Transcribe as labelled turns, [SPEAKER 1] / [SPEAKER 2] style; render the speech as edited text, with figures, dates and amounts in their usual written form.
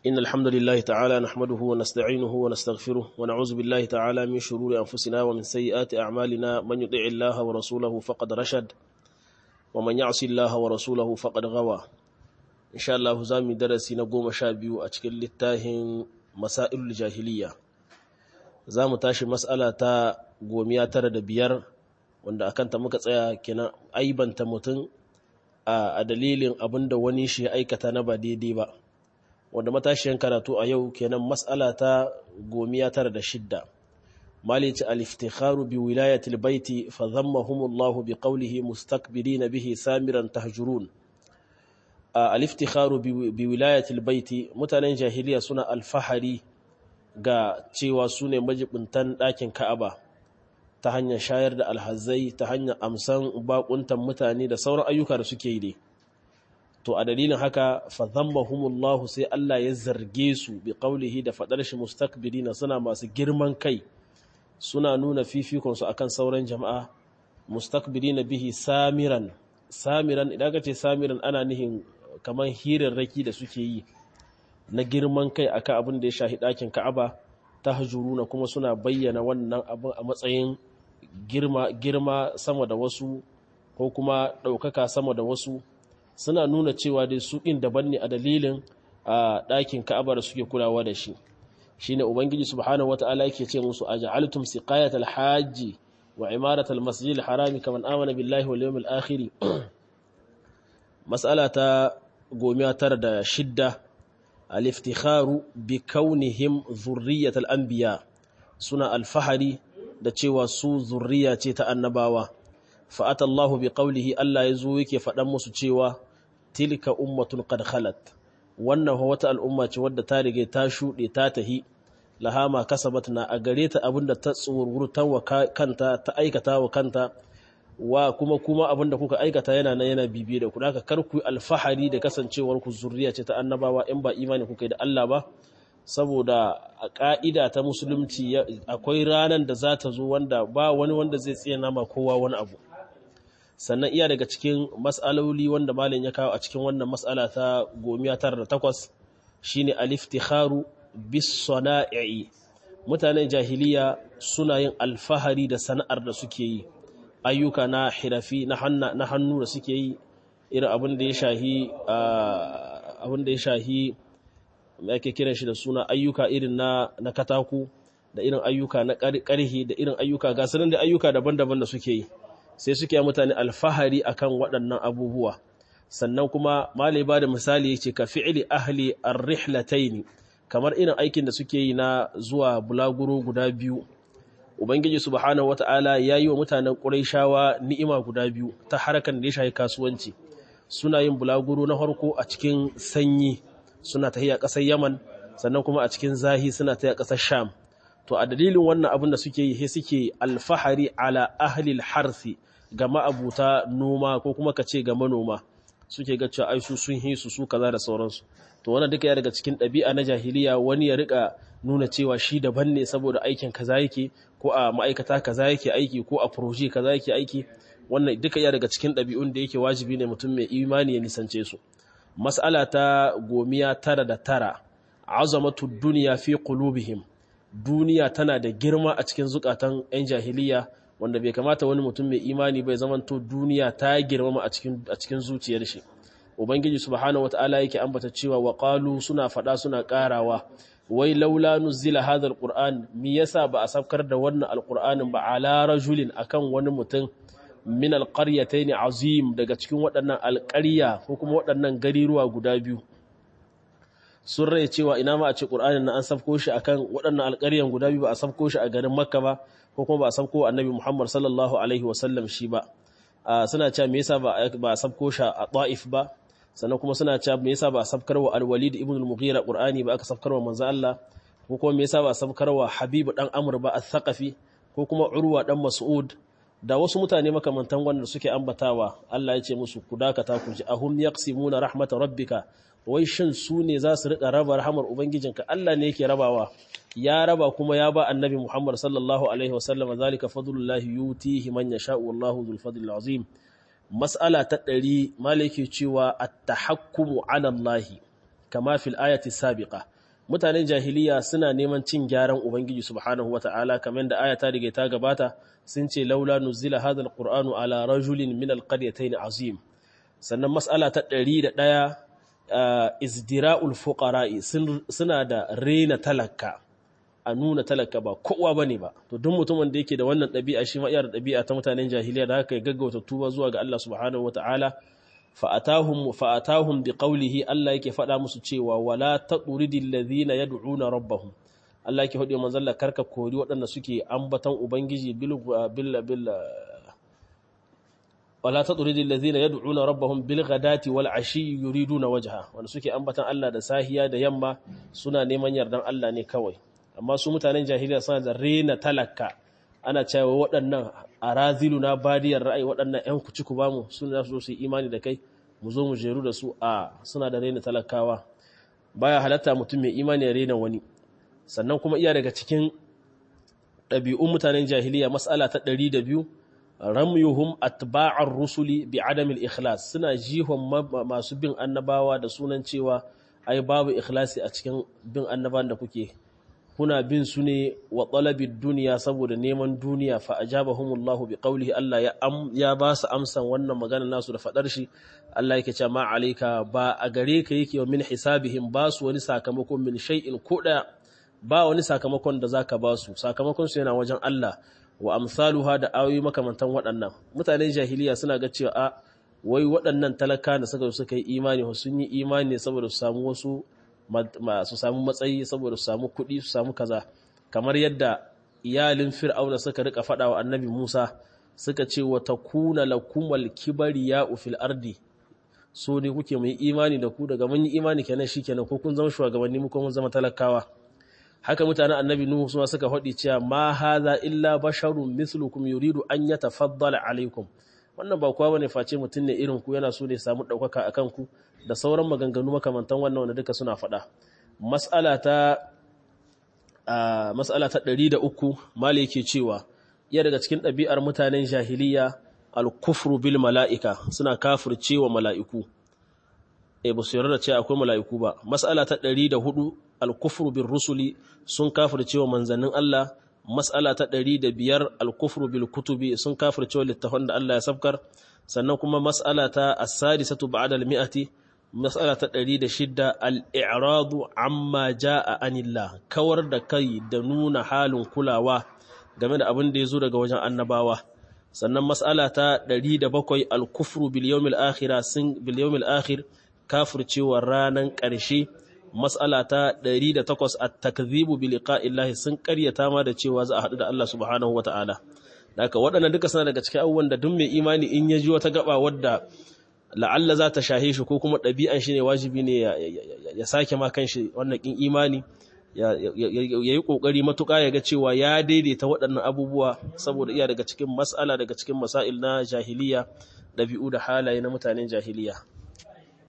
[SPEAKER 1] إن الحمد لله تعالى نحمده ونستعينه ونستغفره ونعوذ بالله تعالى من شرور أنفسنا ومن سيئات أعمالنا من يطع الله ورسوله فقد رشد ومن يعص الله ورسوله فقد غوى إن شاء الله زامي درسي نقوم شابيو أتكل للتاهن مسائل الجاهلية زام تاشي مسألة قومية ترد بيار wanda akan ta muka tsaya kenan aibanta mutum a dalilin abinda wani shi ya aikata na ba daidai ba wanda matashiyan karatu a yau kenan mas'ala ta 906 malici al-iftikharu bi wilayati al-baiti fa dhammahumullahu bi qawlihi mustakbirina bihi samiran tahjurun al-iftikharu bi wilayati al-baiti mutanen jahiliya suna alfahari ga cewa sune majibuntan dakin Ka'aba ta hanyar shayar da alhazai ta hanyar amsan bakuntan mutane da sauran ayyuka da suke yi to a dalilin haka fa dhammahumullahu sai Allah ya zarge su bi qaulihi da fadar shi mustakbirina suna masu girman kai suna nuna fifikon su akan sauran jama'a mustakbirina bihi samiran idan ka ce samiran ana nihin kaman hirarraki da suke yi na girman kai akan abin da ya shahi dakin Ka'aba tahjuruna kuma suna bayyana wannan abin a matsayin girma sama da wasu ko kuma ɗaukaka sama da wasu suna nuna cewa dai su ɗin daban ne a dalilin a ɗakin Ka'aba da suke kulawa da shi shine ubangiji subhanahu wata'ala yake ce musu aj'altum siqayatal hajji wa imaratal masjidil harami kaman amana billahi wal yawmil akhir mas'ala ta 906 al-iftikharu bi kaunihim zurriyatal anbiya suna alfahari da cewa su zurriya ce ta annabawa fa atallahu bi qawlihi Allah yazo yake faɗan musu cewa tilka ummatun qad khalat wannan wata al'umma ce wadda ta rige ta shude ta tahi laha ma kasabat na a gare ta abinda ta tsururtan wa kanta ta aikata wa kanta wa kuma abinda kuka aikata yana bibiye da ku haka kar ku alfahari da kasancewar ku zurriya ce ta annabawa in ba imani kuka yi da Allah ba saboda a ka'ida ta musulunci akwai ranan da za ta zo wanda ba wani wanda zai tsina ma kowa wani abu sannan iya daga cikin mas'aloli wanda malam ya kawo a cikin wannan mas'ala ta 908 shine al-iftikharu bis sana'i mutanen jahiliya suna yin alfahari da sana'ar da suke yi ayyuka na hirafi na hannu da suke yi irin abin da ya shahi ake kiran shi da suna ayyuka irin na katako da irin ayyuka na ƙarhi da irin ayyuka ga sanin da ayyuka daban-daban da suke yi sai suke mutane alfahari akan waɗannan abubuwa sannan kuma malai ba da misali yace ka fi'li ahli ar-rihlatayn kamar irin aikin da suke yi na zuwa bulaguro guda biyu ubangiji subhanahu wata'ala yayi wa mutanen quraishawa ni'ima guda biyu ta harakan da ya shafi kasuwanci suna yin bulaguro na farko a cikin sanyi suna tahiya ƙasar Yaman sannan kuma a cikin zahi suna tahiya ƙasar Sham to a dalilin wannan abin da suke yi sai suke alfahari ala ahlil harsi ga ma'abuta noma ko kuma kace ga manoma suke ga cewa ai sun hisu su kaza da sauransu to wannan duka ya daga cikin ɗabi'a na jahiliya wani ya rika nuna cewa shi daban ne saboda aikin kaza yake ko a ma'aikata kaza yake aiki ko a proje kaza yake aiki wannan duka ya daga cikin ɗabi'un da yake wajibi ne mutum mai imani ya nisance su mas'ala ta 909 azamatu dunya fi qulubihim duniya tana da girma a cikin zukatan 'yan jahiliya wanda bai kamata wani mutum mai imani bai zamanto duniya ta girmama a cikin zuciyar shi ubangiji subhanahu wataala yake ambata cewa wa qalu suna fada suna karawa wai laula nuzila hadha alquran mi yasa ba a sabkar da wannan alqur'anin ba ala rajulin akan wani mutum min alqaryatayn azim daga cikin waɗannan alƙarya ko kuma waɗannan gariruwa guda biyu sun rai cewa ina ma a ce ƙur'anin na an safko shi akan waɗannan alƙaryan guda biyu ba a safko shi a garin Makka ba ko kuma ba a safko Annabi Muhammad sallallahu alaihi wasallam shi ba suna cewa me yasa ba a safko shi a Taif ba sannan kuma suna cewa me yasa ba a safkar wa Al-Walid ibn al-Mughira Qur'ani ba aka safkar wa manzo Allah ko kuma me yasa ba a safkar wa Habib dan Amr ba al-Thaqafi ko kuma Urwa dan Mas'ud da wasu mutane makamantan wanda suke ambatawa Allah ya ce musu ku dakata ku ji ahum yaqsimuna rahmat rabbika wai shin su ne za su riƙa raba rahamar ubangijinka Allah ne yake rabawa ya raba kuma ya ba annabi Muhammad sallallahu alaihi wasallam zalika fadlullahi yutihi man yasha'u wallahu dhul fadlil azim mas'ala ta 100 malaki cewa at-tahakkumu 'ala Allah kama fil ayati sabiqa mutanen jahiliya suna neman cin gyaran ubangiji subhanahu wata'ala kamar da aya ta riga ta gabata sun ce laula nuzila hadha alqur'anu ala rajulin min alqaryatayn azim. Sannan mas'ala ta 101 izdira'ul fuqara'i suna da rena talaka, a nuna talaka ba kowa bane ba. To duk mutumin da yake da wannan ɗabi'a shi ma iya da ɗabi'a ta mutanen jahiliya da haka ya gaggauta tuba zuwa ga Allah subhanahu wata'ala. fa'atahum biqawlihi Allah yake faɗa musu cewa wala taturidil ladhina yad'una rabbahum. Allah yake faɗi manzon Allah karka kori waɗanda suke ambatan ubangiji wala taturidil ladhina yad'una rabbahum bil ghadati wal ashi yuriduna wajha, wanda suke ambatan Allah da sahiya da yamma suna neman yardan Allah ne kawai. Amma su mutanen jahiliya suna da rena talaka, ana cewa waɗannan araziluna badiyar ra'ayi, waɗannan ƴan kuci ku bamu suna so su yi imani da kai mu zo mu jeru da su, a suna da rena talakawa. Baya halatta mutum mai imani ya rena wani. Sannan kuma iya daga cikin ɗabi'un mutanen jahiliya mas'ala ta 102 ramyuhum atba'ar rusuli bi adamil ikhlas, suna jihon masu bin annabawa da sunan cewa ai babu ikhlasi a cikin bin annabawan da kuke, kuna bin su ne wa talabid duniya, saboda neman duniya. Fa ajabahumullahu bi qawlihi, Allah ya ba su amsan wannan magana nasu da fadar shi. Allah yake cewa ma alayka, ba a gare ka yake wa min hisabihim, ba su wani sakamakon min shay'in ko daya, ba wani sakamakon da zaka ba su, sakamakon su yana wajen Allah. Wa amsaluha da ayoyi makamantan waɗannan. Mutanen jahiliya suna ga cewa a wai waɗannan talaka da suka yi imani, sun yi imani ne saboda su samu wasu su samu matsayi, saboda su samu kuɗi, su samu kaza. Kamar yadda iyalin fir'auna suka rika faɗa wa annabi Musa, suka ce wa takuna lakumal kibariya'u fil ardi, so ne kuke mai imani da ku, daga mun yi imani kenan shikenan ko kun zama shugabanni mu ko mun zama talakawa. Haka mutanen annabi Nuhu suma suka faɗi cewa ma hadha illa basharun mithlukum yuridu an yatafaddala alaikum, wannan ba kowa bane face mutum ne irin ku, yana so ne samu ɗaukaka akan ku, da sauran maganganu makamantan wannan wanda duka suna faɗa. Mas'ala ta 103 mali yake cewa iya daga cikin ɗabi'ar mutanen jahiliya al-kufru bil mala'ika, suna kafircewa mala'iku. Ba su yarda da cewa akwai mala'iku ba. Mas'ala ta 104 al-kufru bir rusuli, sun kafircewa manzannin Allah. Mas'ala ta 105 al-kufru bil kutubi, sun kafircewa littafan da Allah ya sabkar. Sannan kuma mas'ala ta as-sadisatu ba'da al-mi'ati, mas'ala ta 106 al-i'radu amma jaa anillah, kawar da kai da nuna halin kulawa game da abin da yazo daga wajen annabawa. Sannan mas'ala ta 107 al-kufru bil yawmil akhir, kafircewa ranan ƙarshe. Mas'ala ta 108 at-takdhibu bi liqa'illahi, sun ƙaryata ma da cewa za a haɗu da Allah subhanahu wata'ala. Haka waɗannan duka suna daga cikin abubuwan da duk mai imani in ya ji wata gaba wadda la'alla za ta shahe shi ko kuma ɗabi'an shi ne wajibi ne ya sake ma kanshi wannan kin imani, ya yi ƙoƙari matuƙa ya ga cewa ya daidaita waɗannan abubuwa, saboda iya daga cikin mas'ala daga cikin masail na jahiliya, ɗabi'u da halaye na mutanen jahiliya.